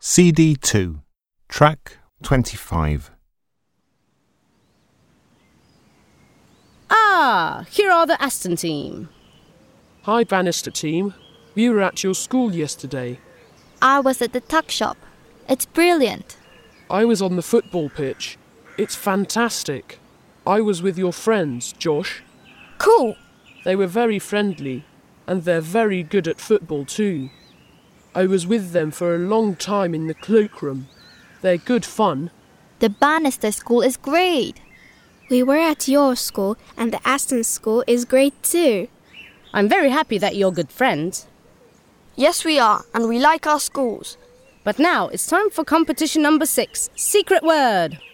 CD2, track 25. Ah, here are the Aston team. Hi, Bannister team. We were at your school yesterday. I was at the tuck shop. It's brilliant. I was on the football pitch. It's fantastic. I was with your friends, Josh. Cool. They were very friendly, and they're very good at football too. I was with them for a long time in the cloakroom. They're good fun. The Bannister school is great. We were at your school, and the Aston school is great too. I'm very happy that you're good friends. Yes, we are, and we like our schools. But now it's time for competition number 6, Secret Word.